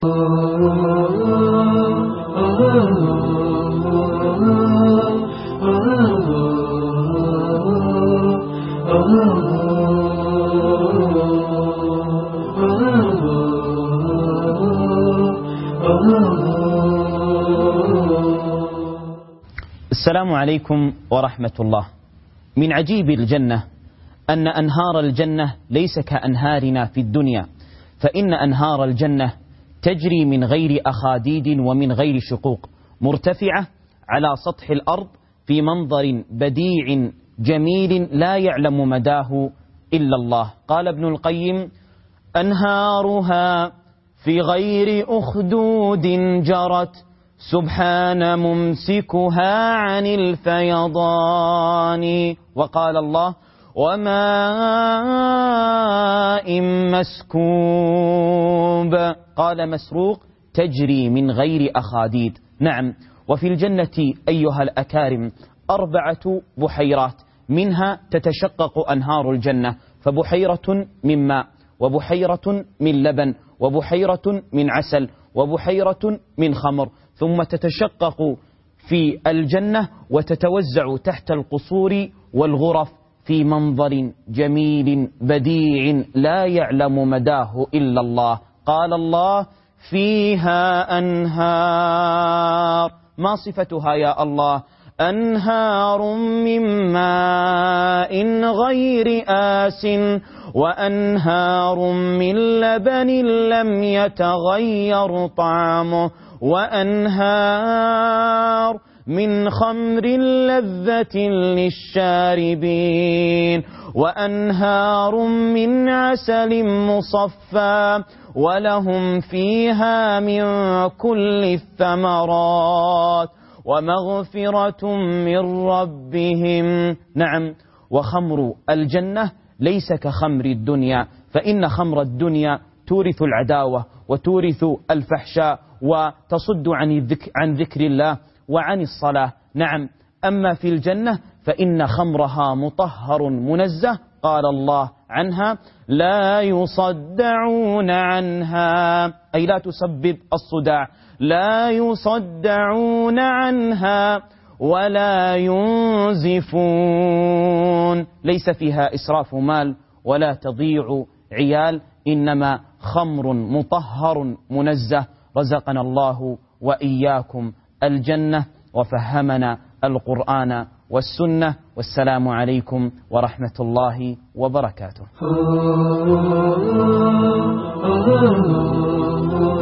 السلام عليكم ورحمة الله. من عجيب الجنة أن أنهار الجنة ليس كأنهارنا في الدنيا، فإن أنهار الجنة تجري من غير أخاديد ومن غير شقوق، مرتفعة على سطح الأرض في منظر بديع جميل لا يعلم مداه إلا الله. قال ابن القيم: أنهارها في غير أخدود جرت، سبحان ممسكها عن الفيضان. وقال الله: وماء مسكوب. قال مسروق: تجري من غير أخاديد. نعم، وفي الجنة أيها الأكارم 4 بحيرات، منها تتشقق أنهار الجنة، فبحيرة من ماء، وبحيرة من لبن، وبحيرة من عسل، وبحيرة من خمر، ثم تتشقق في الجنة وتتوزع تحت القصور والغرف في منظر جميل بديع لا يعلم مداه إلا الله. قال الله: فيها أنهار. ما صفتها يا الله؟ أنهار من ماء غير آس، وأنهار من لبن لم يتغير طعمه، وأنهار من خمر لذة للشاربين، وأنهار من عسل مصفى، ولهم فيها من كل الثمرات، ومغفرة من ربهم. نعم، وخمر الجنة ليس كخمر الدنيا، فإن خمر الدنيا تورث العداوة وتورث الفحشاء وتصد عن ذكر الله وعن الصلاة. نعم، أما في الجنة فإن خمرها مطهر منزه. قال الله عنها: لا يصدعون عنها، أي لا تسبب الصداع، لا يصدعون عنها ولا ينزفون. ليس فيها إسراف مال ولا تضيع عيال، إنما خمر مطهر منزه. رزقنا الله وإياكم الجنة وفهمنا القرآن والسنة. والسلام عليكم ورحمة الله وبركاته.